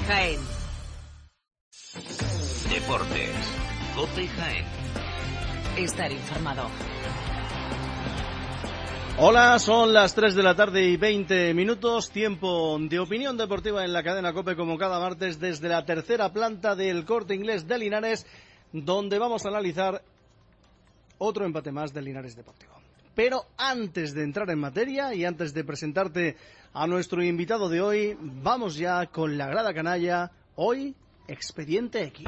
Jaén. Deportes. COPE Jaén. Estar informado. Hola, son las 3 de la tarde y 20 minutos, tiempo de opinión deportiva en la cadena COPE como cada martes desde la tercera planta del Corte Inglés de Linares, donde vamos a analizar otro empate más del Linares Deportivo. Pero antes de entrar en materia y antes de presentarte a nuestro invitado de hoy, vamos ya con la grada canalla, hoy Expediente X.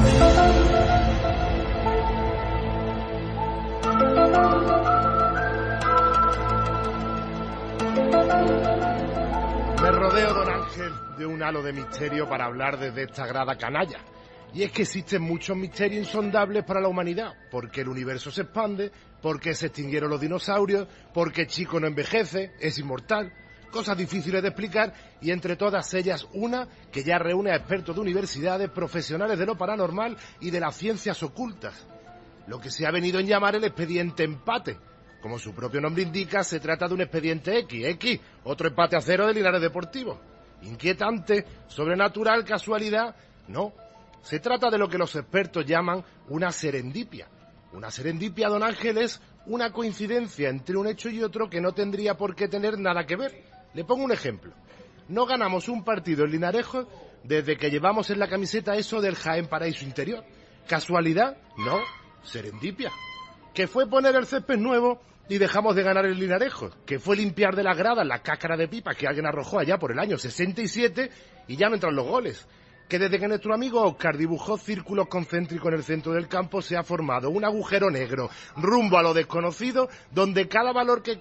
Me rodeo, don Ángel, de un halo de misterio para hablar desde esta grada canalla. Y es que existen muchos misterios insondables para la humanidad, porque el universo se expande, porque se extinguieron los dinosaurios, porque Chico no envejece, es inmortal, cosas difíciles de explicar, y entre todas ellas una que ya reúne a expertos de universidades, profesionales de lo paranormal y de las ciencias ocultas. Lo que se ha venido en llamar el expediente empate. Como su propio nombre indica, se trata de un expediente X, otro empate a cero de Linares Deportivo. Inquietante, sobrenatural, casualidad, no. Se trata de lo que los expertos llaman una serendipia. Una serendipia, don Ángel, es una coincidencia entre un hecho y otro que no tendría por qué tener nada que ver. Le pongo un ejemplo. No ganamos un partido en Linarejo desde que llevamos en la camiseta eso del Jaén Paraíso Interior. ¿Casualidad? No. Serendipia. Que fue poner el césped nuevo y dejamos de ganar el Linarejo, que fue limpiar de las gradas la cáscara de pipa que alguien arrojó allá por el año 67 y ya no entran los goles. Que desde que nuestro amigo Óscar dibujó círculos concéntricos en el centro del campo se ha formado un agujero negro rumbo a lo desconocido, donde cada balón que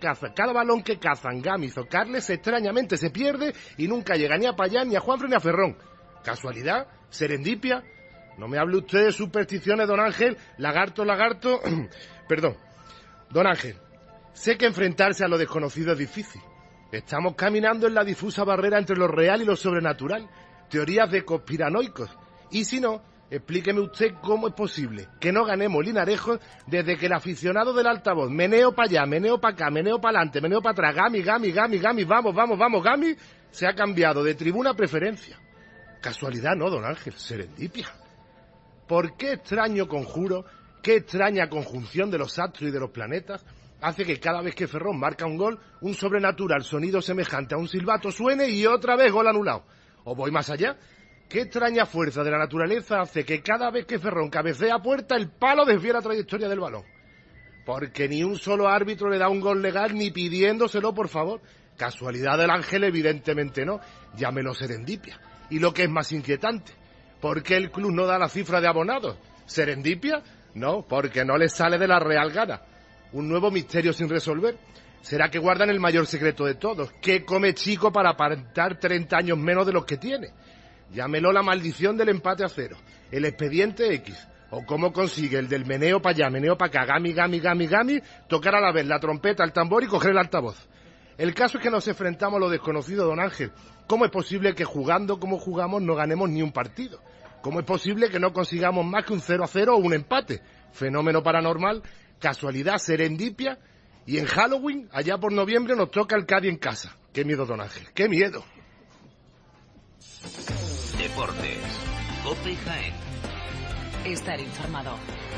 cazan Gámez o Carles extrañamente se pierde y nunca llega ni a Payán, ni a Juanfre, ni a Ferrón. ¿Casualidad? ¿Serendipia? No me hable usted de supersticiones, don Ángel. Lagarto. Perdón. Don Ángel, sé que enfrentarse a lo desconocido es difícil. Estamos caminando en la difusa barrera entre lo real y lo sobrenatural. Teorías de conspiranoicos. Y si no, explíqueme usted cómo es posible que no ganemos Linarejo desde que el aficionado del altavoz, meneo para allá, meneo para acá, meneo para adelante, meneo para atrás, Gami, vamos, Gami, se ha cambiado de tribuna a preferencia. Casualidad no, don Ángel, serendipia. ¿Por qué extraño conjuro, qué extraña conjunción de los astros y de los planetas hace que cada vez que Ferrón marca un gol, un sobrenatural sonido semejante a un silbato suene y otra vez gol anulado? ¿O voy más allá? ¿Qué extraña fuerza de la naturaleza hace que cada vez que Ferrón cabecea a puerta el palo desvíe la trayectoria del balón? Porque ni un solo árbitro le da un gol legal ni pidiéndoselo, por favor. Casualidad del Ángel, evidentemente no. Llámelo serendipia. Y lo que es más inquietante, ¿por qué el club no da la cifra de abonados? ¿Serendipia? No, porque no les sale de la real gana. Un nuevo misterio sin resolver. ¿Será que guardan el mayor secreto de todos? ¿Qué come Chico para aparentar 30 años menos de los que tiene? Llámelo la maldición del empate a cero, el expediente X, o cómo consigue el del meneo para allá, meneo para acá, Gami, tocar a la vez la trompeta, el tambor y coger el altavoz. El caso es que nos enfrentamos a lo desconocido, don Ángel. ¿Cómo es posible que jugando como jugamos no ganemos ni un partido? ¿Cómo es posible que no consigamos más que un 0-0 o un empate? Fenómeno paranormal, casualidad, serendipia. Y en Halloween, allá por noviembre, nos toca el Cádiz en casa. ¡Qué miedo, don Ángel! ¡Qué miedo! Deportes. COPE Jaén. Estar informado.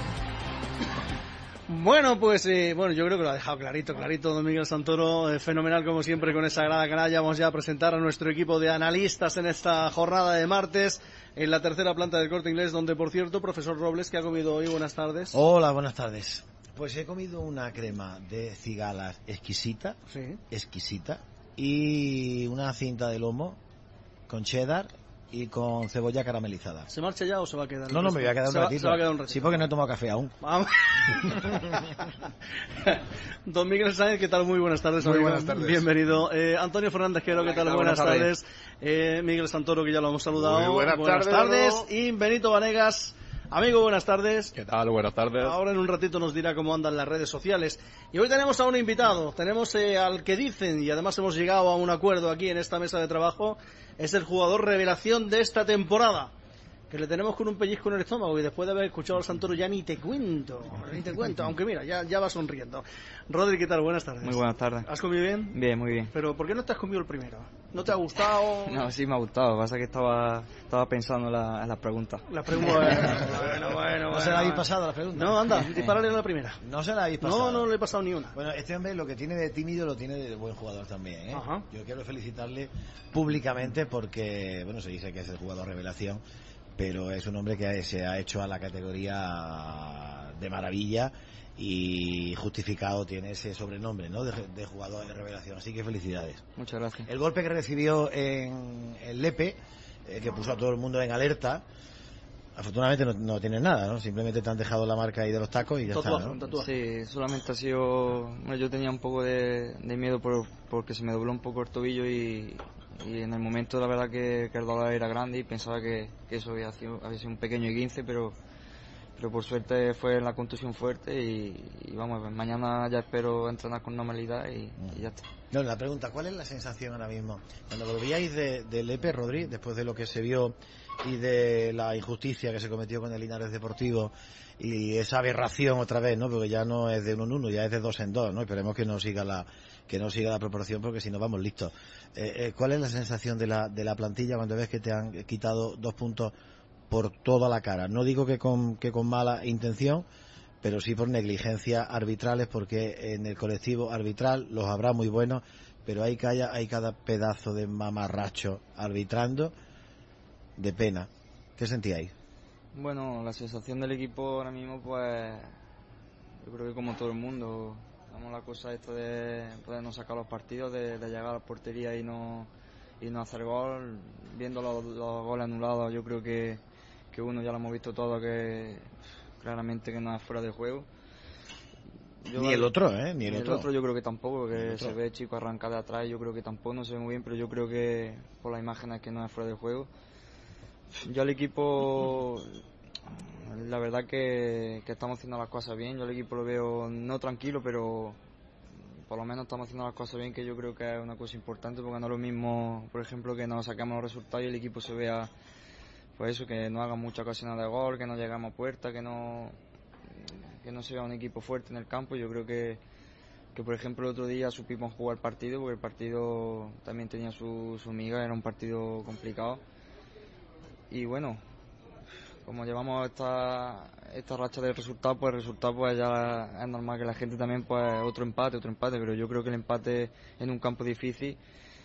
Bueno, pues yo creo que lo ha dejado clarito, don Miguel Santoro, fenomenal como siempre con esa grada canalla. Vamos ya a presentar a nuestro equipo de analistas en esta jornada de martes, en la tercera planta del Corte Inglés, donde, por cierto, profesor Robles, ¿qué ha comido hoy? Buenas tardes. Hola, buenas tardes. Pues he comido una crema de cigalas exquisita, Sí. exquisita, y una cinta de lomo con cheddar y con cebolla caramelizada. ¿Se marcha ya o se va a quedar? No, me voy a quedar un ratito. Se va a quedar un ratito. Sí, porque no he tomado café aún. Vamos. Don Miguel Sáenz, ¿qué tal? Muy buenas tardes. Muy amigo. buenas tardes. Bienvenido. Antonio Fernández Quero, ¿qué tal? Buenas tardes. Miguel Santoro, que ya lo hemos saludado. Muy buenas tardes. Y Benito Vanegas. Amigo, buenas tardes. ¿Qué tal? Buenas tardes. Ahora en un ratito nos dirá cómo andan las redes sociales. Y hoy tenemos a un invitado, tenemos al que dicen, y además hemos llegado a un acuerdo aquí en esta mesa de trabajo, es el jugador revelación de esta temporada. Que le tenemos con un pellizco en el estómago y después de haber escuchado al Santoro ya ni te cuento, aunque mira, ya va sonriendo. Rodri, ¿qué tal? Buenas tardes. Muy buenas tardes. ¿Has comido bien? Bien, muy bien. Pero ¿por qué no te has comido el primero? ¿No te ha gustado? No, sí me ha gustado, pasa que estaba pensando en las preguntas. La pregunta, bueno. ¿No se la habéis pasado la pregunta? No, anda, dispárale a la primera. No se la habéis pasado. No le he pasado ni una. Bueno, este hombre lo que tiene de tímido lo tiene de buen jugador también, ¿eh? Ajá. Yo quiero felicitarle públicamente porque, bueno, se dice que es el jugador revelación, pero es un hombre que se ha hecho a la categoría de maravilla y justificado tiene ese sobrenombre, ¿no? De jugador de revelación, así que felicidades. Muchas gracias. El golpe que recibió en el Lepe, que puso a todo el mundo en alerta, afortunadamente no tiene nada, ¿no? Simplemente te han dejado la marca ahí de los tacos y ya está, ¿no? Sí, solamente ha sido... Bueno, yo tenía un poco de miedo porque se me dobló un poco el tobillo y en el momento la verdad que el dolor era grande y pensaba que eso había sido un pequeño esguince, pero por suerte fue la contusión fuerte y vamos, mañana ya espero entrenar con normalidad y ya está. No, la pregunta, ¿cuál es la sensación ahora mismo? Cuando volvíais de Lepe, Rodri, después de lo que se vio y de la injusticia que se cometió con el Linares Deportivo y esa aberración otra vez, ¿no? Porque ya no es de 1 en 1, ya es de 2 en 2, ¿no? Esperemos que no siga la proporción porque si no vamos listos. ¿Cuál es la sensación de la plantilla cuando ves que te han quitado 2 puntos por toda la cara? No digo que con mala intención, pero sí por negligencias arbitrales, porque en el colectivo arbitral los habrá muy buenos, pero hay cada pedazo de mamarracho arbitrando de pena. ¿Qué sentíais? Bueno, la sensación del equipo ahora mismo, pues yo creo que como todo el mundo, damos la cosa esta de poder no sacar los partidos, de llegar a la portería y no hacer gol, viendo los goles anulados. Yo creo que uno ya lo hemos visto todo, que claramente que no es fuera de juego. Ni el otro, Ni el otro yo creo que tampoco, porque otro. se ve chico arrancar de atrás, yo creo que tampoco, no se ve muy bien, pero yo creo que por las imágenes que no es fuera de juego. Yo al equipo, la verdad que estamos haciendo las cosas bien. Yo al equipo lo veo no tranquilo, pero por lo menos estamos haciendo las cosas bien, que yo creo que es una cosa importante, porque no es lo mismo, por ejemplo, que nos sacamos los resultados y el equipo se vea, pues eso, que no haga muchas ocasiones de gol, que no llegamos a puerta, que no se vea un equipo fuerte en el campo. Yo creo que por ejemplo el otro día supimos jugar el partido, porque el partido también tenía su miga, era un partido complicado. Y bueno, como llevamos esta racha de resultados, pues el resultado pues ya es normal que la gente también, pues otro empate, pero yo creo que el empate en un campo difícil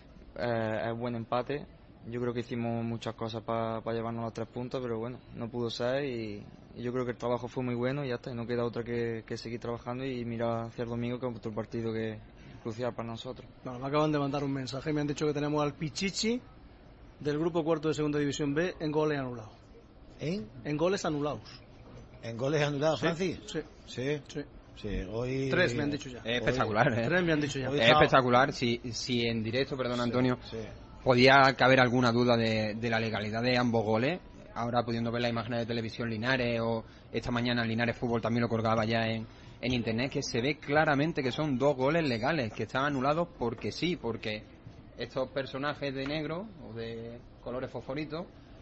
es buen empate. Yo creo que hicimos muchas cosas para llevarnos los 3 puntos, pero bueno, no pudo ser y yo creo que el trabajo fue muy bueno y ya está, y no queda otra que seguir trabajando y mirar hacia el domingo, que es otro partido que es crucial para nosotros. No, me acaban de mandar un mensaje, me han dicho que tenemos al Pichichi del grupo cuarto de Segunda División B en goles anulados. En goles anulados. ¿En goles anulados, Francis? Sí. Sí, hoy... 3 me han dicho ya. Es espectacular, 3 me han dicho ya. Es espectacular. Si en directo, perdón, Antonio, podía caber alguna duda de la legalidad de ambos goles, ahora pudiendo ver las imágenes de televisión Linares, o esta mañana Linares Fútbol también lo colgaba ya en internet, que se ve claramente que son 2 goles legales, que están anulados porque sí, porque estos personajes de negro o de colores fosforitos,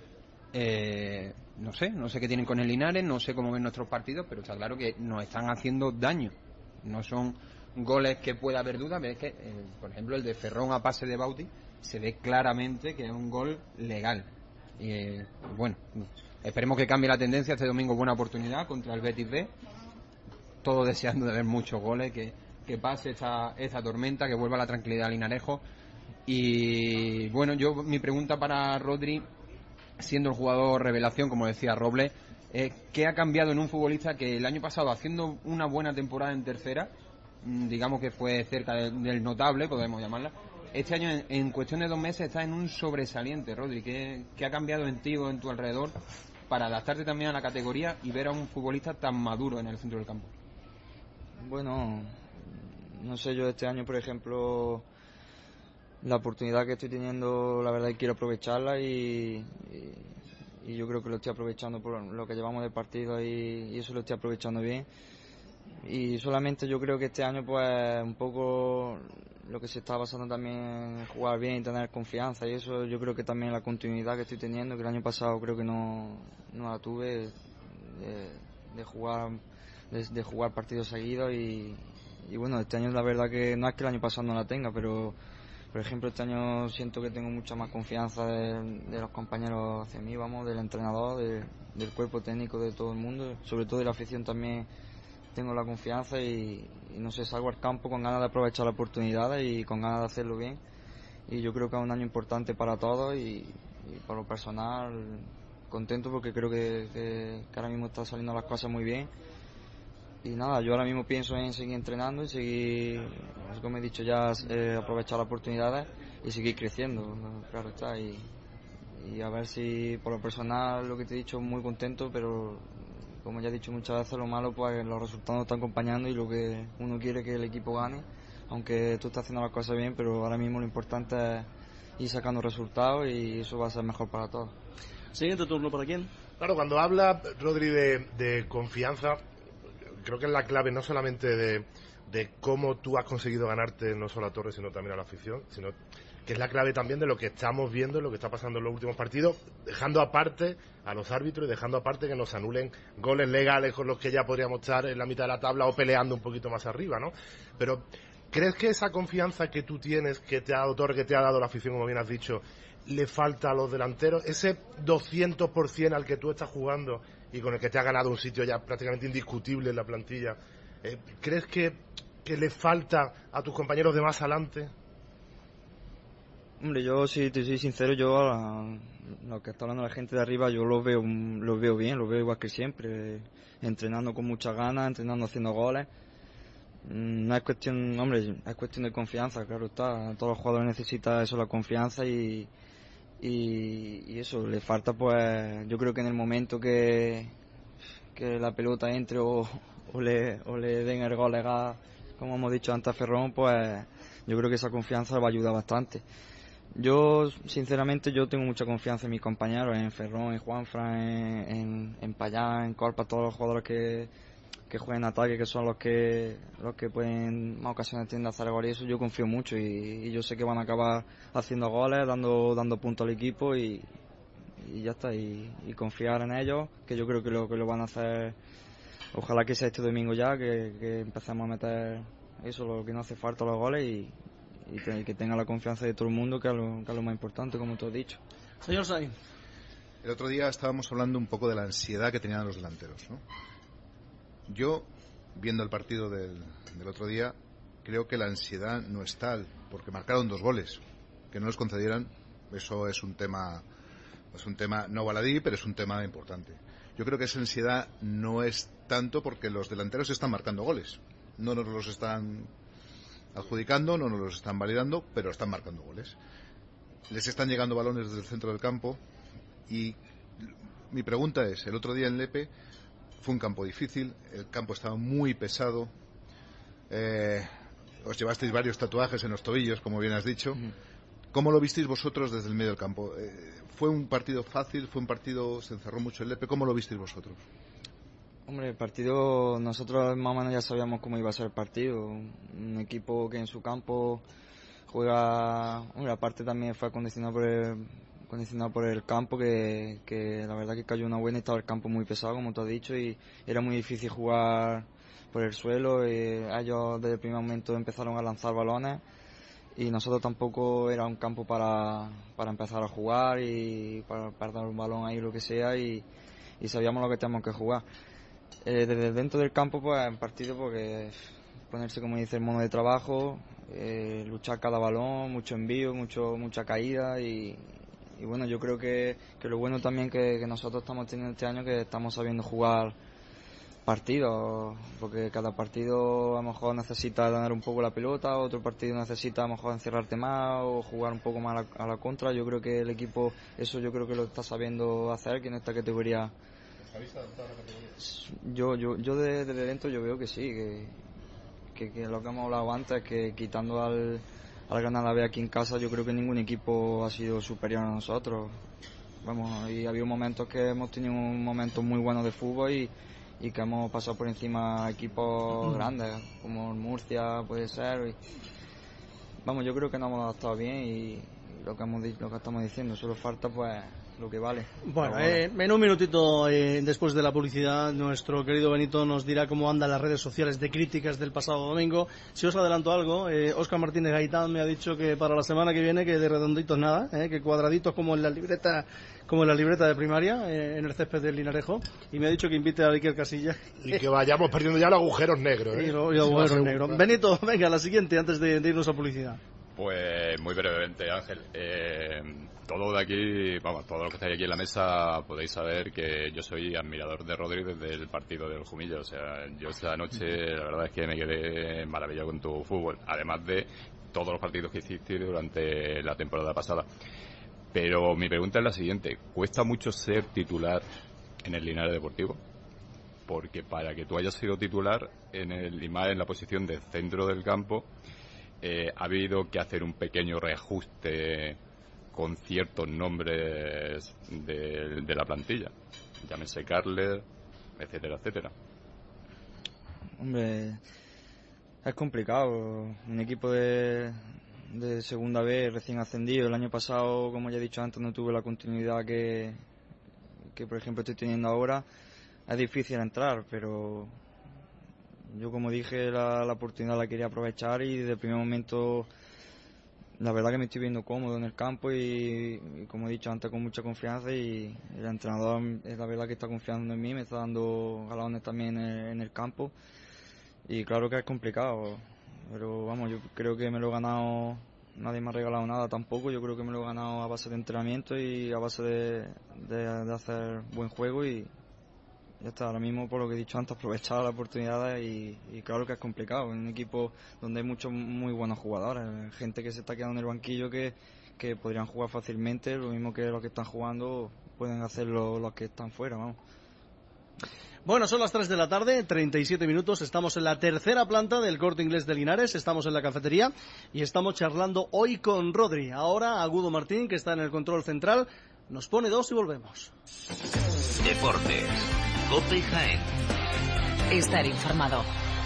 no sé qué tienen con el Linares, no sé cómo ven nuestros partidos, pero está claro que nos están haciendo daño. No son goles que pueda haber duda, pero es que, por ejemplo, el de Ferrón a pase de Bauti se ve claramente que es un gol legal. Y bueno, esperemos que cambie la tendencia. Este domingo buena oportunidad contra el Betis B, todos deseando de ver muchos goles, que pase esta tormenta, que vuelva la tranquilidad al Linarejo. Y bueno, mi pregunta para Rodri, siendo el jugador revelación, como decía Robles, ¿qué ha cambiado en un futbolista que el año pasado, haciendo una buena temporada en tercera, digamos que fue cerca del notable, podemos llamarla, este año en cuestión de 2 meses está en un sobresaliente? Rodri, ¿qué ha cambiado en ti o en tu alrededor para adaptarte también a la categoría y ver a un futbolista tan maduro en el centro del campo? Bueno, no sé, yo este año, por ejemplo, la oportunidad que estoy teniendo, la verdad que quiero aprovecharla y yo creo que lo estoy aprovechando por lo que llevamos de partido y eso lo estoy aprovechando bien. Y solamente yo creo que este año pues un poco lo que se está basando también en jugar bien y tener confianza, y eso yo creo que también la continuidad que estoy teniendo, que el año pasado creo que no la tuve, de jugar partidos seguidos, y bueno, este año la verdad que no es que el año pasado no la tenga, pero por ejemplo este año siento que tengo mucha más confianza de los compañeros hacia mí, vamos, del entrenador, del cuerpo técnico, de todo el mundo, sobre todo de la afición también. Tengo la confianza y no sé, salgo al campo con ganas de aprovechar la oportunidad y con ganas de hacerlo bien, y yo creo que es un año importante para todos, y para lo personal contento porque creo que ahora mismo están saliendo las cosas muy bien, y nada, yo ahora mismo pienso en seguir entrenando y seguir, como he dicho ya, aprovechar las oportunidades y seguir creciendo, claro está, y a ver si por lo personal, lo que te he dicho, muy contento, pero como ya he dicho muchas veces, lo malo pues los resultados no están acompañando, y lo que uno quiere es que el equipo gane, aunque tú estás haciendo las cosas bien, pero ahora mismo lo importante es ir sacando resultados, y eso va a ser mejor para todos. Siguiente turno, ¿para quién? Claro, cuando habla Rodri de confianza, creo que es la clave no solamente de cómo tú has conseguido ganarte no solo a Torres, sino también a la afición, sino que es la clave también de lo que estamos viendo, lo que está pasando en los últimos partidos, dejando aparte a los árbitros y dejando aparte que nos anulen goles legales con los que ya podríamos estar en la mitad de la tabla o peleando un poquito más arriba, ¿no? Pero, ¿crees que esa confianza que tú tienes, que te ha dado Torres, que te ha dado la afición, como bien has dicho, le falta a los delanteros? Ese 200% al que tú estás jugando y con el que te ha ganado un sitio ya prácticamente indiscutible en la plantilla, ¿crees que le falta a tus compañeros de más adelante? Hombre, yo si te soy sincero, yo lo que está hablando la gente de arriba, yo lo veo bien, lo veo igual que siempre, entrenando con muchas ganas, entrenando haciendo goles. No es cuestión, hombre, es cuestión de confianza, claro está, todos los jugadores necesitan eso, la confianza, y eso, le falta pues, yo creo que en el momento que la pelota entre o le den el gol legal, como hemos dicho antes a Ferrón, pues yo creo que esa confianza va a ayudar bastante. Yo, sinceramente, yo tengo mucha confianza en mis compañeros, en Ferrón, en Juanfran, en Payán, en Corpa, todos los jugadores que juegan en ataque, que son los que pueden en más ocasiones tienden a hacer goles, y eso yo confío mucho, y yo sé que van a acabar haciendo goles, dando puntos al equipo, y ya está, y confiar en ellos, que yo creo que lo van a hacer. Ojalá que sea este domingo ya, que empecemos a meter eso, lo que no hace falta, los goles, y que tenga la confianza de todo el mundo, que es lo más importante, como tú has dicho. Señor Sainz. El otro día estábamos hablando un poco de la ansiedad que tenían los delanteros, ¿no? Yo, viendo el partido del otro día, creo que la ansiedad no es tal, porque marcaron 2 goles. Que no los concedieran, eso es un tema no baladí, pero es un tema importante. Yo creo que esa ansiedad no es tanto porque los delanteros están marcando goles. No nos los están adjudicando, no nos los están validando, pero están marcando goles. Les están llegando balones desde el centro del campo, y mi pregunta es, el otro día en Lepe fue un campo difícil, el campo estaba muy pesado, os llevasteis varios tatuajes en los tobillos, como bien has dicho. ¿Cómo lo visteis vosotros desde el medio del campo? ¿Fue un partido fácil? ¿Fue un partido, se encerró mucho el Lepe? ¿Cómo lo visteis vosotros? Hombre, el partido, nosotros más o menos ya sabíamos cómo iba a ser el partido. Un equipo que en su campo juega, hombre, aparte también fue condicionado por el campo, que la verdad que cayó una buena y estaba el campo muy pesado, como tú has dicho, y era muy difícil jugar por el suelo. Ellos desde el primer momento empezaron a lanzar balones, y nosotros tampoco era un campo para empezar a jugar y para perder un balón ahí o lo que sea, y sabíamos lo que teníamos que jugar. Desde dentro del campo, pues en partido, porque ponerse, como dice, el mono de trabajo, luchar cada balón, mucho envío, mucha caída, y bueno, yo creo que lo bueno también que nosotros estamos teniendo este año, que estamos sabiendo jugar partidos, porque cada partido a lo mejor necesita ganar un poco la pelota, otro partido necesita a lo mejor encerrarte más o jugar un poco más a la contra. Yo creo que el equipo eso yo creo que lo está sabiendo hacer, que en esta categoría. Yo desde dentro yo veo que sí, que lo que hemos hablado antes, que quitando al Granada B aquí en casa, yo creo que ningún equipo ha sido superior a nosotros. Vamos, y ha habido momentos que hemos tenido un momento muy bueno de fútbol, y y que hemos pasado por encima equipos grandes como el Murcia puede ser. Vamos, yo creo que nos hemos adaptado bien y lo que estamos diciendo, solo falta pues lo que vale. Bueno, en un minutito después de la publicidad, nuestro querido Benito nos dirá cómo andan las redes sociales de críticas del pasado domingo. Si os adelanto algo, Óscar Martínez Gaitán me ha dicho que para la semana que viene que de redonditos nada, que cuadraditos como en la libreta de primaria, en el césped del Linarejo, y me ha dicho que invite a Iker Casillas. Y que vayamos perdiendo ya los agujeros negros. Y los agujeros negros. Benito, venga, la siguiente antes de irnos a publicidad. Pues muy brevemente, Ángel. Todo de aquí, vamos, todos los que estáis aquí en la mesa podéis saber que yo soy admirador de Rodri desde el partido del Jumillo. O sea, yo esta noche la verdad es que me quedé maravillado con tu fútbol, además de todos los partidos que hiciste durante la temporada pasada. Pero mi pregunta es la siguiente: ¿cuesta mucho ser titular en el Linares Deportivo? Porque para que tú hayas sido titular y más en la posición de centro del campo, ha habido que hacer un pequeño reajuste con ciertos nombres de la plantilla, llámese Carles, etcétera, etcétera. Hombre, es complicado. Un equipo de segunda B recién ascendido. El año pasado, como ya he dicho antes, no tuve la continuidad que por ejemplo estoy teniendo ahora. Es difícil entrar, pero yo, como dije, la oportunidad la quería aprovechar y desde el primer momento la verdad que me estoy viendo cómodo en el campo y como he dicho antes, con mucha confianza, y el entrenador es la verdad que está confiando en mí, me está dando galones también en el campo, y claro que es complicado, pero vamos, yo creo que me lo he ganado. Nadie me ha regalado nada tampoco. Yo creo que me lo he ganado a base de entrenamiento y a base de hacer buen juego, y ya está. Ahora mismo, por lo que he dicho antes, aprovechar las oportunidades y claro que es complicado en un equipo donde hay muchos muy buenos jugadores, gente que se está quedando en el banquillo que podrían jugar fácilmente, lo mismo que los que están jugando pueden hacerlo los que están fuera, vamos. Bueno, son las 3 de la tarde, 37 minutos, estamos en la tercera planta del Corte Inglés de Linares, estamos en la cafetería y estamos charlando hoy con Rodri. Ahora Agudo Martín, que está en el control central, nos pone 2 y volvemos. Deportes, COPE Jaén. Estar informado.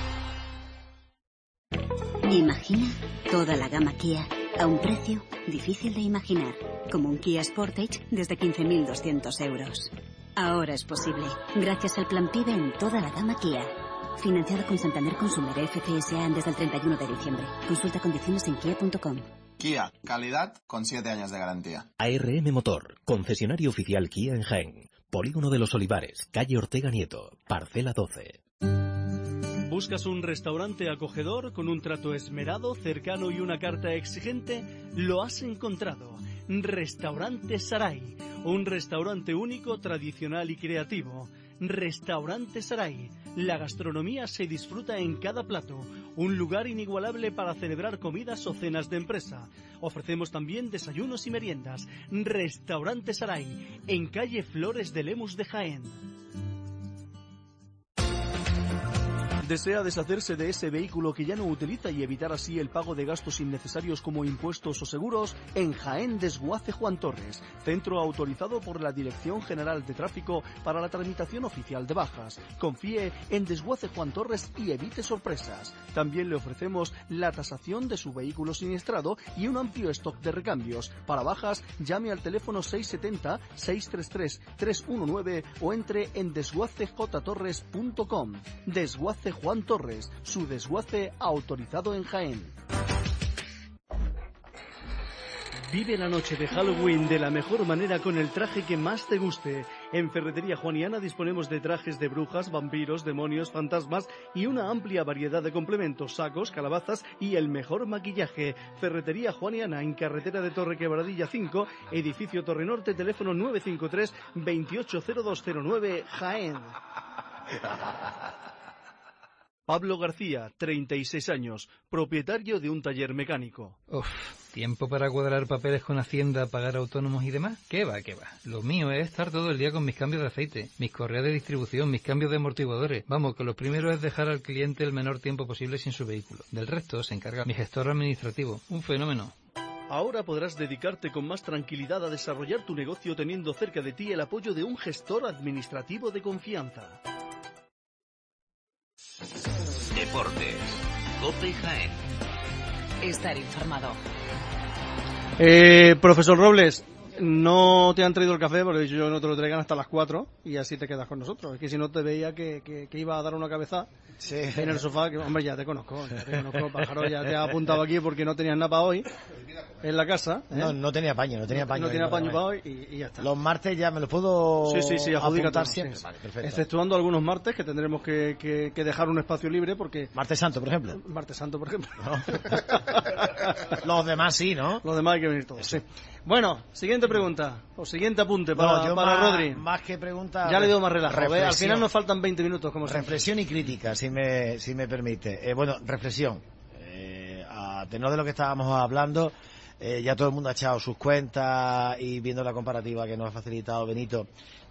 Imagina toda la gama Kia a un precio difícil de imaginar, como un Kia Sportage desde 15.200 euros. Ahora es posible, gracias al plan PIBE en toda la gama Kia. Financiado con Santander Consumer FCSA desde el 31 de diciembre. Consulta condiciones en kia.com. Kia, calidad con 7 años de garantía. ARM Motor, concesionario oficial Kia en Jaén. Polígono de los Olivares, calle Ortega Nieto, parcela 12. ¿Buscas un restaurante acogedor con un trato esmerado, cercano y una carta exigente? Lo has encontrado. Restaurante Saray, un restaurante único, tradicional y creativo. Restaurante Saray, la gastronomía se disfruta en cada plato, un lugar inigualable para celebrar comidas o cenas de empresa. Ofrecemos también desayunos y meriendas. Restaurante Saray, en calle Flores de Lemus de Jaén. ¿Desea deshacerse de ese vehículo que ya no utiliza y evitar así el pago de gastos innecesarios como impuestos o seguros? En Jaén, Desguace Juan Torres, centro autorizado por la Dirección General de Tráfico para la tramitación oficial de bajas. Confíe en Desguace Juan Torres y evite sorpresas. También le ofrecemos la tasación de su vehículo siniestrado y un amplio stock de recambios. Para bajas, llame al teléfono 670-633-319 o entre en desguacejtorres.com. Desguace Juan Torres, su desguace autorizado en Jaén. Vive la noche de Halloween de la mejor manera con el traje que más te guste. En Ferretería Juaniana disponemos de trajes de brujas, vampiros, demonios, fantasmas y una amplia variedad de complementos, sacos, calabazas y el mejor maquillaje. Ferretería Juaniana, en carretera de Torre Quebradilla 5, edificio Torre Norte, teléfono 953 280209, Jaén. Pablo García, 36 años, propietario de un taller mecánico. ¿Tiempo para cuadrar papeles con Hacienda, pagar autónomos y demás? ¿Qué va, qué va? Lo mío es estar todo el día con mis cambios de aceite, mis correas de distribución, mis cambios de amortiguadores. Vamos, que lo primero es dejar al cliente el menor tiempo posible sin su vehículo. Del resto se encarga mi gestor administrativo. Un fenómeno. Ahora podrás dedicarte con más tranquilidad a desarrollar tu negocio teniendo cerca de ti el apoyo de un gestor administrativo de confianza. Deportes. COPE Jaén. Estar informado. Profesor Robles, no te han traído el café porque he dicho yo no te lo traigan hasta las 4 y así te quedas con nosotros. Es que si no te veía que iba a dar una cabeza en el sofá, que hombre, ya te conozco, pájaro, ya te ha apuntado aquí porque no tenías nada para hoy en la casa. No tenía paño, no tenía paño para hoy y ya está. Los martes ya me los puedo apuntar siempre. Sí. Vale, perfecto. Exceptuando algunos martes que tendremos que dejar un espacio libre porque... Martes Santo, por ejemplo. ¿No? Los demás sí, ¿no? Los demás hay que venir todos, sí. Bueno, siguiente pregunta, o siguiente apunte para Rodri. Más que pregunta... Ya le doy más relajo. Al final nos faltan 20 minutos, como siempre. Reflexión y crítica, si me permite. Reflexión. A tenor de lo que estábamos hablando, ya todo el mundo ha echado sus cuentas y viendo la comparativa que nos ha facilitado Benito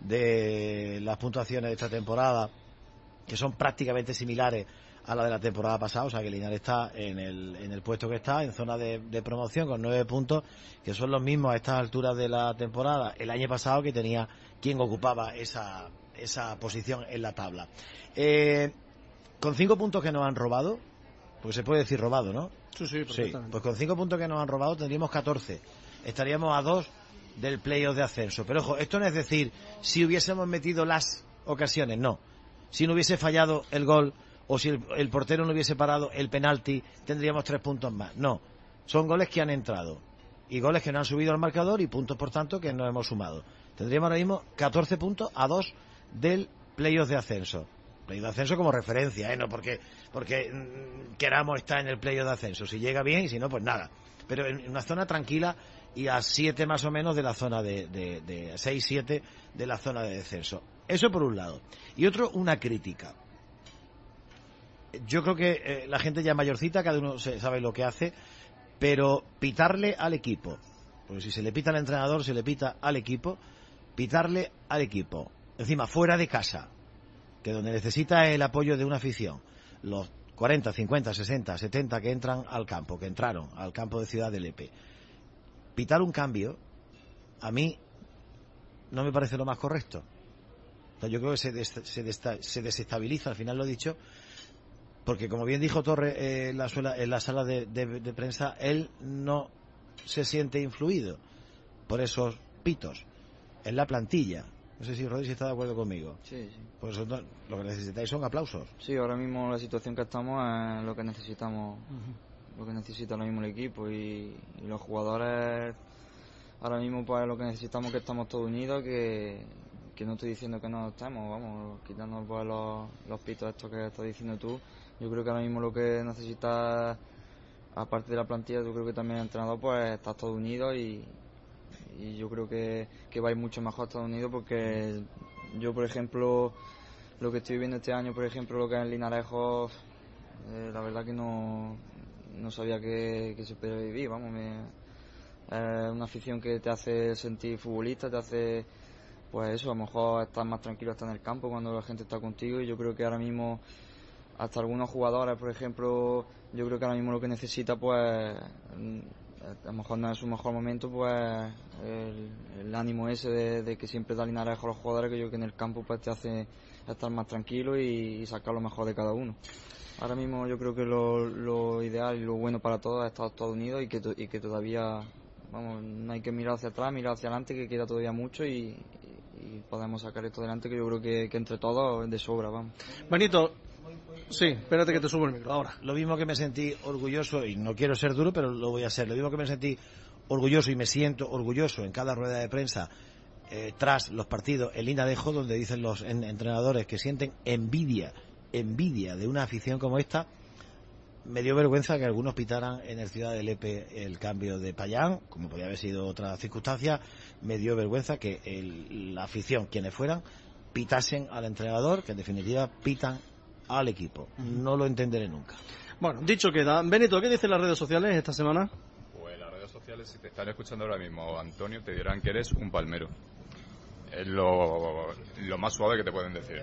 de las puntuaciones de esta temporada, que son prácticamente similares a la de la temporada pasada, o sea que Linares está en el puesto que está, en zona de promoción, con 9 puntos, que son los mismos a estas alturas de la temporada el año pasado, que tenía quien ocupaba esa posición en la tabla. Con 5 puntos que nos han robado, porque se puede decir robado, ¿no? Sí, perfectamente. Pues con 5 puntos que nos han robado tendríamos 14. Estaríamos a 2 del playoff de ascenso. Pero ojo, esto no es decir si hubiésemos metido las ocasiones, no. Si no hubiese fallado el gol o si el portero no hubiese parado el penalti, tendríamos 3 puntos más. No, son goles que han entrado y goles que no han subido al marcador y puntos, por tanto, que no hemos sumado. Tendríamos ahora mismo 14 puntos a 2 del playoff de ascenso. Playoff de ascenso como referencia, no porque queramos estar en el playoff de ascenso. Si llega bien y si no, pues nada. Pero en una zona tranquila y a 7 más o menos de la zona de 6-7 de la zona de descenso. Eso por un lado. Y otro, una crítica. Yo creo que la gente ya mayorcita, cada uno sabe lo que hace, pero pitarle al equipo, porque si se le pita al entrenador, se le pita al equipo, pitarle al equipo, encima fuera de casa, que donde necesita el apoyo de una afición, los 40, 50, 60, 70 que entran al campo, que entraron al campo de Ciudad del Lepe, pitar un cambio, a mí no me parece lo más correcto. O sea, yo creo que se desestabiliza, al final lo he dicho, porque como bien dijo Torre en la sala de prensa, él no se siente influido por esos pitos en la plantilla. No sé si Rodríguez está de acuerdo conmigo. Sí. Pues lo que necesitáis son aplausos. Sí, ahora mismo la situación que estamos es lo que necesitamos, lo que necesita ahora mismo el equipo y los jugadores. Ahora mismo pues lo que necesitamos es que estamos todos unidos, que no estoy diciendo que no estemos, vamos, quitando pues los pitos estos que estás diciendo tú. Yo creo que ahora mismo lo que necesita, aparte de la plantilla, yo creo que también el entrenador, pues estar todos unidos y yo creo que va a ir mucho mejor Estados Unidos, porque yo, por ejemplo, lo que estoy viendo este año, por ejemplo, lo que es en Linarejo, la verdad que no sabía que se podía vivir, vamos, es una afición que te hace sentir futbolista, te hace, pues eso, a lo mejor estar más tranquilo hasta en el campo cuando la gente está contigo, y yo creo que ahora mismo hasta algunos jugadores, por ejemplo, yo creo que ahora mismo lo que necesita, pues a lo mejor no es su mejor momento, pues el ánimo ese de que siempre da Linares a los jugadores, que yo creo que en el campo pues te hace estar más tranquilo y sacar lo mejor de cada uno. Ahora mismo yo creo que lo ideal y lo bueno para todos es estar todos unidos y que todavía, vamos, no hay que mirar hacia atrás, mirar hacia adelante, que queda todavía mucho y podemos sacar esto adelante, que yo creo que entre todos es de sobra, vamos. Benito, sí, espérate que te subo el micro ahora. Lo mismo que me sentí orgulloso, y no quiero ser duro, pero lo voy a hacer, lo mismo que me sentí orgulloso y me siento orgulloso en cada rueda de prensa tras los partidos en Linarejo, donde dicen los entrenadores que sienten envidia de una afición como esta. Me dio vergüenza que algunos pitaran en el Ciudad del Lepe el cambio de Payán, como podía haber sido otra circunstancia. Me dio vergüenza que la afición, quienes fueran, pitasen al entrenador, que en definitiva pitan al equipo. No lo entenderé nunca. Bueno, dicho queda. Benito, ¿qué dicen las redes sociales esta semana? Pues las redes sociales, si te están escuchando ahora mismo, Antonio, te dirán que eres un palmero. Es lo más suave que te pueden decir.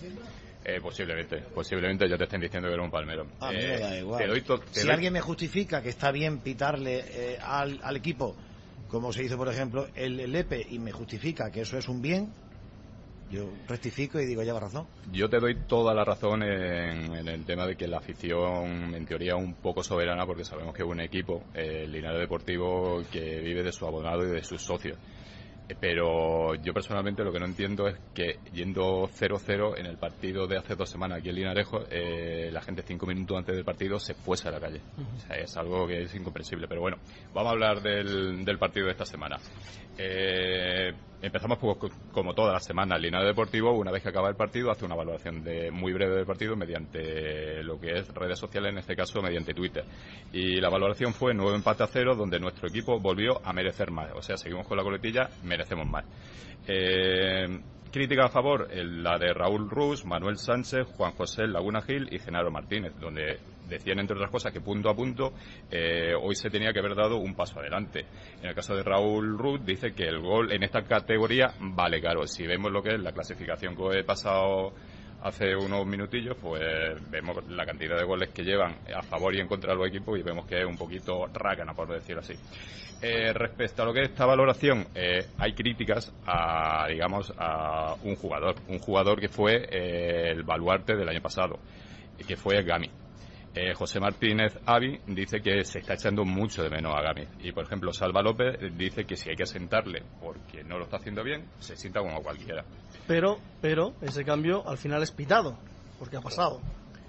Posiblemente ya te estén diciendo que eres un palmero. A mí me da igual. Si alguien me justifica que está bien pitarle al equipo, como se hizo por ejemplo el Lepe, y me justifica que eso es un bien, Yo rectifico y digo, lleva razón. Yo te doy toda la razón en el tema de que la afición, en teoría, es un poco soberana, porque sabemos que es un equipo, el Linares Deportivo, que vive de su abonado y de sus socios. Pero yo personalmente lo que no entiendo es que yendo 0-0 en el partido de hace 2 semanas aquí en Linarejo, la gente 5 minutos antes del partido se fuese a la calle. O sea, es algo que es incomprensible. Pero bueno, vamos a hablar del partido de esta semana. Empezamos como todas las semanas. Linares Deportivo, una vez que acaba el partido, hace una valoración muy breve del partido mediante lo que es redes sociales, en este caso mediante Twitter. Y la valoración fue 9 empates a 0, donde nuestro equipo volvió a merecer más. O sea, seguimos con la coletilla, merecemos más. Crítica a favor, la de Raúl Rus, Manuel Sánchez, Juan José Laguna Gil y Genaro Martínez, donde decían, entre otras cosas, que punto a punto hoy se tenía que haber dado un paso adelante. En el caso de Raúl Rus, dice que el gol en esta categoría vale caro. Si vemos lo que es la clasificación que he pasado hace unos minutillos, pues vemos la cantidad de goles que llevan a favor y en contra de los equipos y vemos que es un poquito rácana, por decirlo así. Respecto a lo que es esta valoración, hay críticas a un jugador que fue el baluarte del año pasado, que fue Gami. José Martínez Avi dice que se está echando mucho de menos a Gami. Y, por ejemplo, Salva López dice que si hay que sentarle porque no lo está haciendo bien, se sienta como cualquiera. Pero ese cambio al final es pitado, porque ha pasado.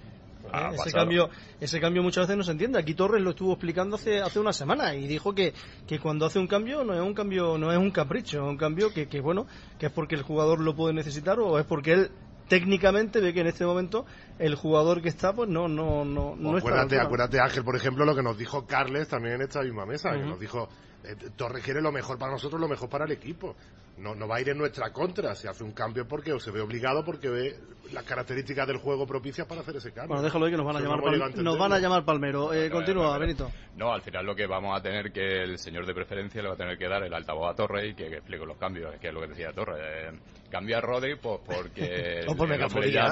Ese cambio muchas veces no se entiende. Aquí Torres lo estuvo explicando hace una semana y dijo que cuando hace un cambio no es un capricho, es un cambio que es porque el jugador lo puede necesitar o es porque él técnicamente ve que en este momento el jugador que está pues no está. Acuérdate, Ángel, por ejemplo, lo que nos dijo Carles también en esta misma mesa, que nos dijo Torres quiere lo mejor para nosotros, lo mejor para el equipo. No va a ir en nuestra contra. Si hace un cambio porque o se ve obligado porque ve las características del juego propicias para hacer ese cambio. Bueno, déjalo ahí que nos van a llamar Palmero. Continúa, Benito. No, al final lo que vamos a tener que el señor de preferencia le va a tener que dar el altavoz a Torres y que explique los cambios, que es lo que decía Torres. Cambia a Rodri pues porque o por megafonía.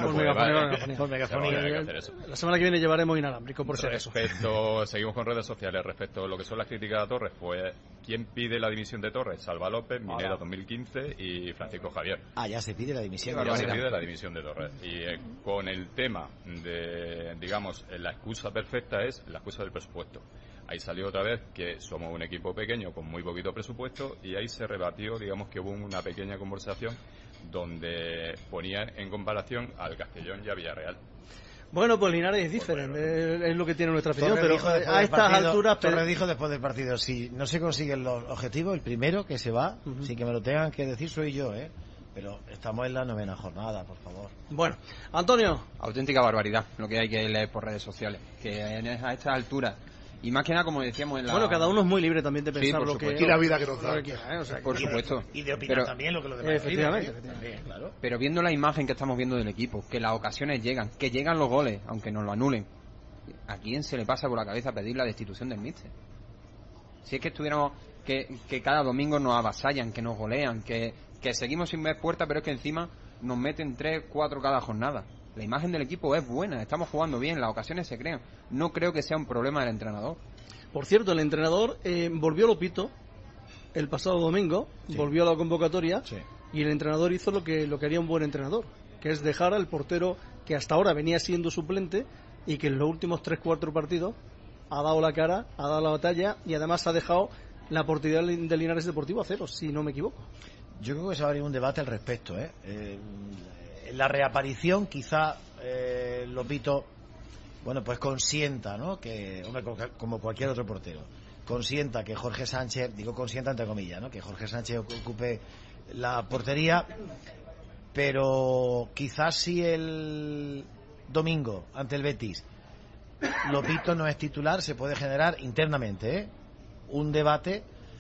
La semana que viene llevaremos inalámbrico por si acaso. Seguimos con redes sociales. Respecto a lo que son las críticas a Torres, pues ¿quién pide la dimisión de Torres? Salva López, Minera 2015 y Francisco Javier. Ya se pide la dimisión. Ya se pide la dimisión de Torres. Y con el tema de, digamos, la excusa perfecta es la excusa del presupuesto. Ahí salió otra vez que somos un equipo pequeño con muy poquito presupuesto y ahí se rebatió, digamos que hubo una pequeña conversación donde ponía en comparación al Castellón y a Villarreal. Bueno, pues Linares es diferente, es lo que tiene nuestra afición, pero a estas alturas... Torres dijo después del partido, si no se consiguen los objetivos, el primero que se va, sin que me lo tengan que decir soy yo, pero estamos en la 9ª jornada, por favor. Bueno, Antonio. Auténtica barbaridad lo que hay que leer por redes sociales, que a estas alturas... Y más que nada, como decíamos en la... Bueno, cada uno es muy libre también de pensar lo que... Y la vida que nos da. Por supuesto. Y de opinar también lo que los demás efectivamente. Claro. Pero viendo la imagen que estamos viendo del equipo, que las ocasiones llegan, que llegan los goles, aunque nos lo anulen, ¿a quién se le pasa por la cabeza pedir la destitución del míster? Si es que estuviéramos... Que cada domingo nos avasallan, que nos golean, que seguimos sin ver puerta, pero es que encima nos meten 3, 4 cada jornada. La imagen del equipo es buena, estamos jugando bien, las ocasiones se crean. No creo que sea un problema del entrenador. Por cierto, el entrenador volvió Lopito el pasado domingo, volvió a la convocatoria y el entrenador hizo lo que haría un buen entrenador, que es dejar al portero que hasta ahora venía siendo suplente y que en los últimos 3-4 partidos ha dado la cara, ha dado la batalla y además ha dejado la portería de Linares Deportivo a 0, si no me equivoco. Yo creo que se va a abrir un debate al respecto, la reaparición quizá Lopito pues consienta, ¿no? Que hombre, como cualquier otro portero, consienta que Jorge Sánchez, digo consienta entre comillas, ¿no? Que Jorge Sánchez ocupe la portería, pero quizás si el domingo ante el Betis Lopito no es titular, se puede generar internamente un debate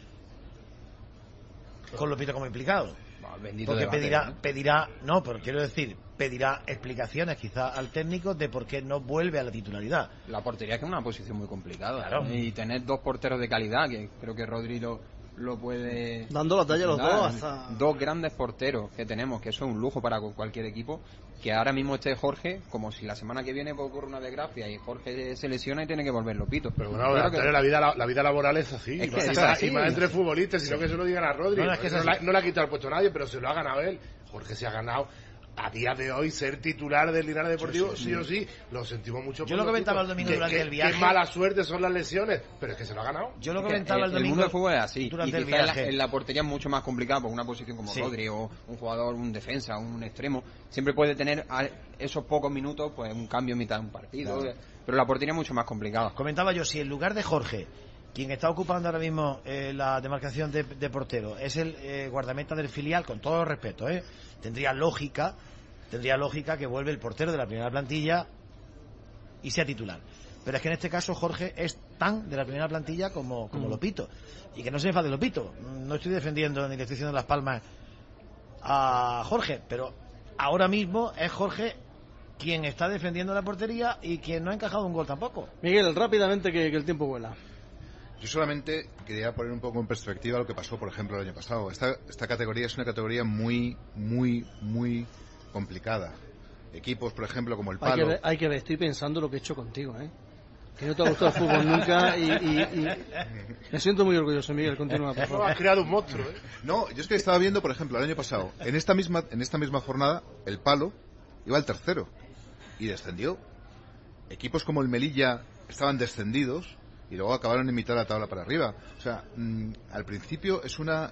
con Lopito como implicado. Porque debate, pedirá, no, pero quiero decir, pedirá explicaciones quizá al técnico de por qué no vuelve a la titularidad. La portería que es una posición muy complicada, claro. Y tener 2 porteros de calidad, que creo que Rodri lo puede... Dando la talla los dos hasta... 2 grandes porteros que tenemos, que eso es un lujo para cualquier equipo, que ahora mismo esté Jorge, como si la semana que viene ocurre una desgracia y Jorge se lesiona y tiene que volver Lopito. Pero bueno, la vida laboral es así, y más entre futbolistas, sino que se lo digan a Rodri. No le ha quitado el puesto a nadie, pero se lo ha ganado él. Jorge se ha ganado a día de hoy ser titular del Linares Deportivo, sí o sí. Lo sentimos mucho. Yo lo comentaba el domingo durante el viaje. Qué mala suerte son las lesiones, pero es que se lo ha ganado. Yo lo comentaba el domingo. El mundo del fútbol es así. Durante y el viaje. en la portería es mucho más complicado, porque una posición como Rodri o un jugador, un defensa, un extremo, siempre puede tener esos pocos minutos, pues un cambio en mitad de un partido. Claro. Pero la portería es mucho más complicada. Comentaba yo, si en lugar de Jorge, quien está ocupando ahora mismo la demarcación de portero, es el guardameta del filial, con todo el respeto, tendría lógica que vuelve el portero de la primera plantilla y sea titular. Pero es que en este caso Jorge es tan de la primera plantilla como Lopito. Y que no se enfade Lopito. No estoy defendiendo ni le estoy diciendo las palmas a Jorge, pero ahora mismo es Jorge quien está defendiendo la portería y quien no ha encajado un gol tampoco. Miguel, rápidamente que el tiempo vuela. Yo solamente quería poner un poco en perspectiva lo que pasó, por ejemplo, el año pasado. Esta categoría es una categoría muy, muy, muy complicada. Equipos, por ejemplo, como el Palo. Hay que ver, estoy pensando lo que he hecho contigo, que no te ha gustado el fútbol nunca y me siento muy orgulloso, Miguel, continúa, por favor. Has creado un monstruo, No, yo es que estaba viendo, por ejemplo, el año pasado, en esta misma jornada, el Palo iba al tercero y descendió. Equipos como el Melilla estaban descendidos y luego acabaron en mitad de la tabla para arriba. O sea, al principio es una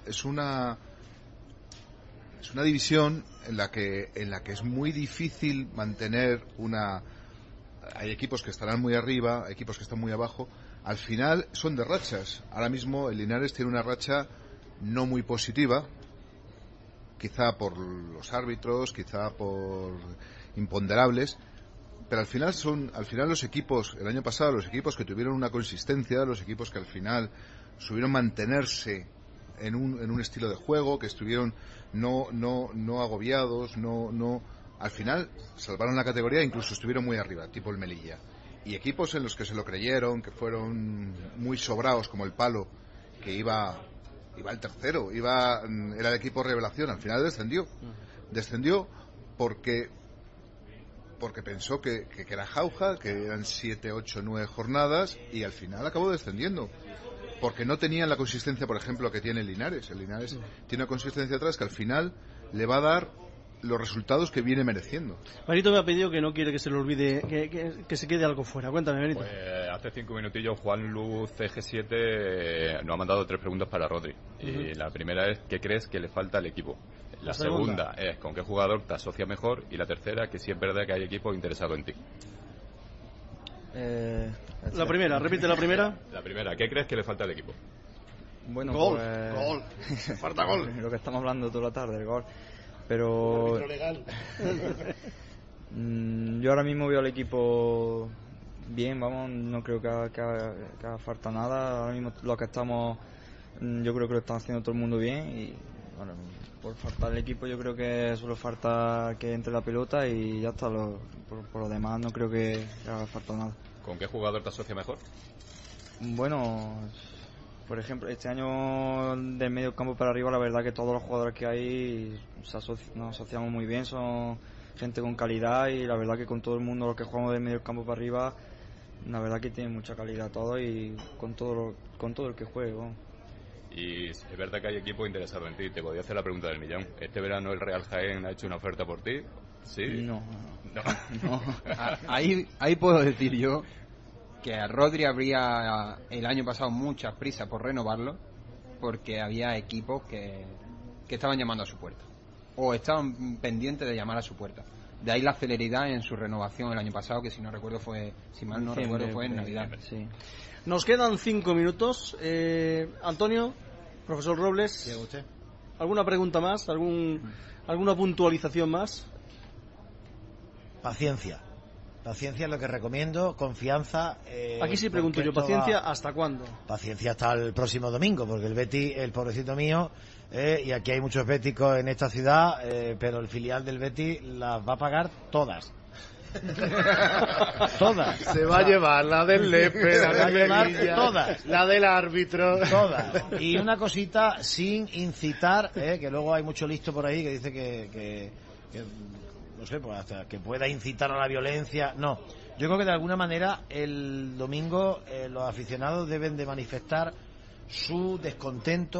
división en la que es muy difícil mantener hay equipos que estarán muy arriba, equipos que están muy abajo. Al final son de rachas. Ahora mismo el Linares tiene una racha no muy positiva, quizá por los árbitros, quizá por imponderables, pero al final los equipos, el año pasado, los equipos que tuvieron una consistencia, los equipos que al final supieron mantenerse en un estilo de juego, que estuvieron no agobiados, al final salvaron la categoría e incluso estuvieron muy arriba, tipo el Melilla. Y equipos en los que se lo creyeron, que fueron muy sobrados, como el Palo, que iba al tercero, era el equipo revelación, al final descendió porque pensó que era jauja, que eran 7, 8, 9 jornadas, y al final acabó descendiendo. Porque no tenían la consistencia, por ejemplo, que tiene el Linares. El Linares tiene una consistencia atrás que al final le va a dar los resultados que viene mereciendo. Marito me ha pedido que no quiere que se le olvide, que se quede algo fuera. Cuéntame, Benito. Pues hace 5 minutillos Juan Luz CG7 nos ha mandado 3 preguntas para Rodri. Y la primera es, ¿qué crees que le falta al equipo? La segunda es, ¿con qué jugador te asocias mejor? Y la tercera, que si es verdad que hay equipos interesados en ti. La primera, repite la primera. La primera, ¿qué crees que le falta al equipo? Bueno, gol. Falta gol. Lo que estamos hablando toda la tarde, el gol. Pero yo ahora mismo veo al equipo bien, no creo que haga falta nada. Ahora mismo lo que estamos, yo creo que lo está haciendo todo el mundo bien y bueno, por faltar el equipo yo creo que solo falta que entre la pelota y ya está. Por lo demás no creo que haga falta nada. ¿Con qué jugador te asocias mejor? Bueno, por ejemplo, este año del medio campo para arriba, la verdad que todos los jugadores que hay nos asociamos muy bien, son gente con calidad y la verdad que con todo el mundo los que jugamos del medio campo para arriba, la verdad que tienen mucha calidad todos y con todo el que juegue. Bueno. Y es verdad que hay equipos interesados en ti. Te podía hacer la pregunta del millón. ¿Este verano el Real Jaén ha hecho una oferta por ti? ¿Sí? No. Ahí puedo decir yo que a Rodri habría el año pasado mucha prisa por renovarlo porque había equipos que estaban llamando a su puerta o estaban pendientes de llamar a su puerta. De ahí la celeridad en su renovación el año pasado, que si mal no recuerdo fue en Navidad. Sí. Nos quedan 5 minutos. Antonio, profesor Robles, usted. ¿Alguna pregunta más? ¿Alguna puntualización más? Paciencia es lo que recomiendo, confianza. Aquí sí pregunto yo, ¿paciencia hasta cuándo? Paciencia hasta el próximo domingo, porque el Betis, el pobrecito mío, y aquí hay muchos béticos en esta ciudad, pero el filial del Betis las va a pagar todas. Todas. Se va a llevar la del Lepe, la del Melilla, todas. La del árbitro. Todas. Y una cosita sin incitar, que luego hay mucho listo por ahí que dice que no sé, pues hasta que pueda incitar a la violencia. No, yo creo que de alguna manera el domingo los aficionados deben de manifestar su descontento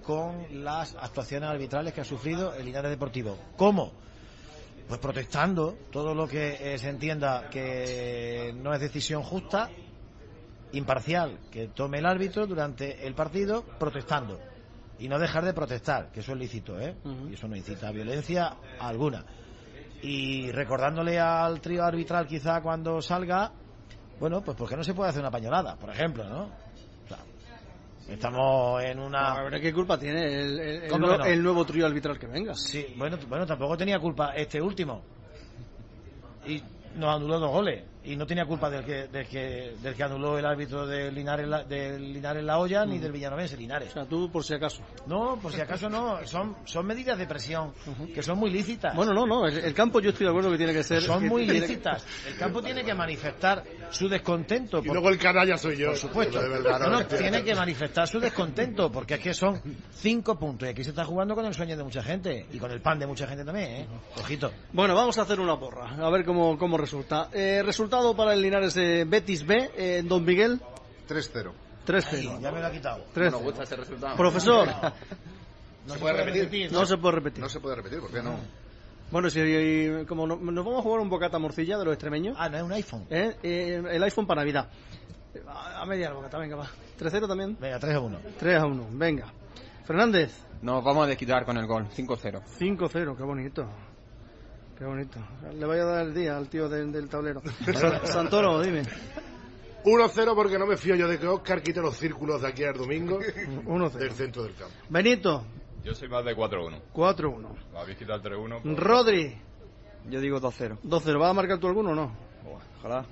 con las actuaciones arbitrales que ha sufrido el Linares Deportivo. ¿Cómo? Pues protestando todo lo que se entienda que no es decisión justa, imparcial, que tome el árbitro durante el partido, protestando. Y no dejar de protestar, que eso es lícito, y eso no incita a violencia alguna. Y recordándole al trío arbitral quizá cuando salga, bueno, pues porque no se puede hacer una pañolada, por ejemplo, ¿no? O sea, estamos en una... A ver, ¿qué culpa tiene el nuevo trío arbitral que venga? Sí, bueno, tampoco tenía culpa este último. Y nos anuló 2 goles. Y no tenía culpa del que anuló el árbitro del Linares La Hoya ni del villanovense Linares. O sea, tú por si acaso. No, por si acaso no. Son medidas de presión que son muy lícitas. Bueno, no. El campo yo estoy de acuerdo que tiene que ser... Son muy lícitas. El campo tiene que manifestar su descontento. Y luego el canalla soy yo. Por supuesto. De verdad, no, tiene que manifestar su descontento, porque es que son 5 puntos. Y aquí se está jugando con el sueño de mucha gente. Y con el pan de mucha gente también, Ojito. Bueno, vamos a hacer una porra. A ver cómo resulta. Resultado para el Linares Betis B, don Miguel. 3-0. 3-0. Ya me lo ha quitado. No nos gusta ese resultado. Profesor. No se puede repetir. No se puede repetir. No se puede repetir, ¿por qué no? Bueno, si como nos vamos a jugar un bocata morcilla de los extremeños. Ah, no es un iPhone. El iPhone para Navidad. A media bocata, venga, va. 3-0 también. Venga, 3-1. 3-1, venga. Fernández. Nos vamos a desquitar con el gol, 5-0. 5-0, qué bonito. Qué bonito. Le voy a dar el día al tío del tablero. Santoro, dime. 1-0 porque no me fío yo de que Óscar quite los círculos de aquí al domingo 1-0 del centro del campo. Benito. Yo soy más de 4-1. 4-1. La habéis quitado el 3-1. Pues... Rodri. Yo digo 2-0. 2-0. ¿Vas a marcar tú alguno o no? Ojalá.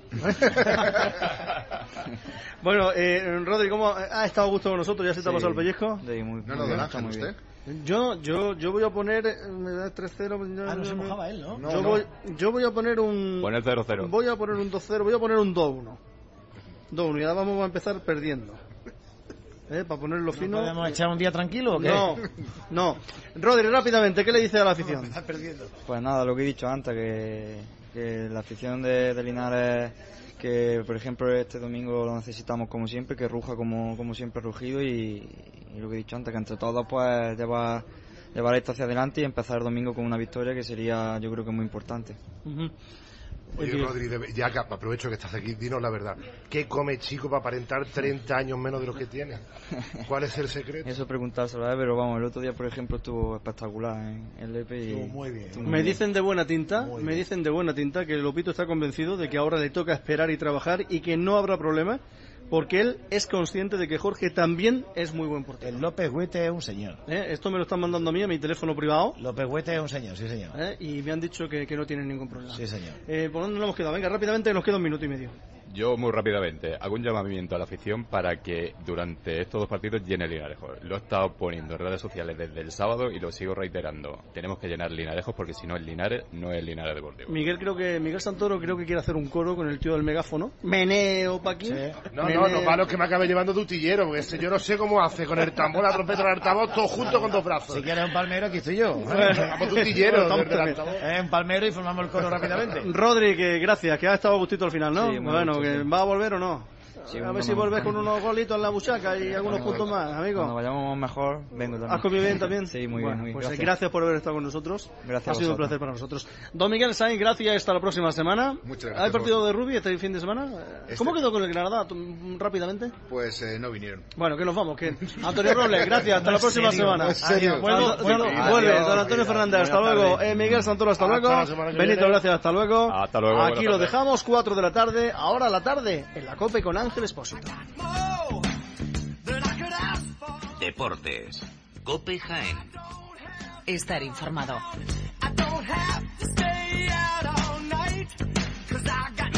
Bueno, Rodri, ¿cómo ha estado a gusto con nosotros? ¿Ya se te ha pasado el pellizco? No, Ángel, ¿usted? Yo voy a poner 3-0. No se mojaba él, ¿no? Yo voy a poner un... Pon el 0-0. Voy a poner un 2-0, voy a poner un 2-1. 2-1, y ahora vamos a empezar perdiendo. Para ponerlo fino. ¿No podemos echar un día tranquilo o qué? No. Rodri, rápidamente, ¿qué le dice a la afición? Está perdiendo. Pues nada, lo que he dicho antes, que la afición de Linares, que por ejemplo este domingo lo necesitamos como siempre, que ruja como siempre ha rugido, y lo que he dicho antes, que entre todos pues llevar esto hacia adelante y empezar el domingo con una victoria que sería, yo creo que muy importante. Oye, Rodri, ya que aprovecho que estás aquí, dinos la verdad. ¿Qué come Chico para aparentar 30 años menos de los que tiene? ¿Cuál es el secreto? Eso preguntárselo, pero vamos, el otro día, por ejemplo, estuvo espectacular en el Lepe. Estuvo muy bien. Me dicen de buena tinta que Lopito está convencido de que ahora le toca esperar y trabajar y que no habrá problema, porque él es consciente de que Jorge también es muy buen portero. El López Huete es un señor. Esto me lo están mandando a mí, a mi teléfono privado. López Huete es un señor, sí señor. Y me han dicho que no tienen ningún problema. Sí señor. ¿Por dónde nos hemos quedado? Venga, rápidamente, nos queda 1 minuto y medio. Yo muy rápidamente hago un llamamiento a la afición para que durante estos 2 partidos llene Linarejos. Lo he estado poniendo en redes sociales desde el sábado y lo sigo reiterando. Tenemos que llenar Linarejos porque si no el Linares no es el Linares Deportivo. Miguel Santoro creo que quiere hacer un coro con el tío del megáfono. Meneo pa' aquí. Sí. No, malo que me acabe llevando de utillero, porque yo no sé cómo hace con el tambor, la trompeta, el altavoz, todo junto con 2 brazos. Si quieres un palmero, aquí estoy yo. Vamos de utillero. Es un palmero y formamos el coro rápidamente. Rodri, que gracias, que ha estado a gustito al final, ¿no? Sí, bueno, gusto, que sí. va a volver o no. Sí, a ver si vuelves con unos golitos en la buchaca y algunos puntos más, amigo. Cuando vayamos mejor, vengo también. ¿Has comido bien también? Sí, muy bien. Pues gracias por haber estado con nosotros. Gracias. Ha sido un placer para nosotros. Don Miguel Sainz, gracias. Hasta la próxima semana. Muchas gracias. ¿Hay partido de rugby este fin de semana? ¿Cómo quedó con el Granada? Rápidamente. Pues no vinieron. Bueno, que nos vamos. Que Antonio Robles, gracias. Hasta la próxima semana. Vuelve. Don Antonio Fernández, hasta luego. Miguel Santoro, hasta luego. Benito, gracias. Hasta luego. Hasta luego. Aquí lo dejamos, 4 de la tarde. Ahora la tarde en la COPE con Ángel Espósito. Deportes. COPE Jaén. Estar informado. I don't have to stay out all night, 'cause I got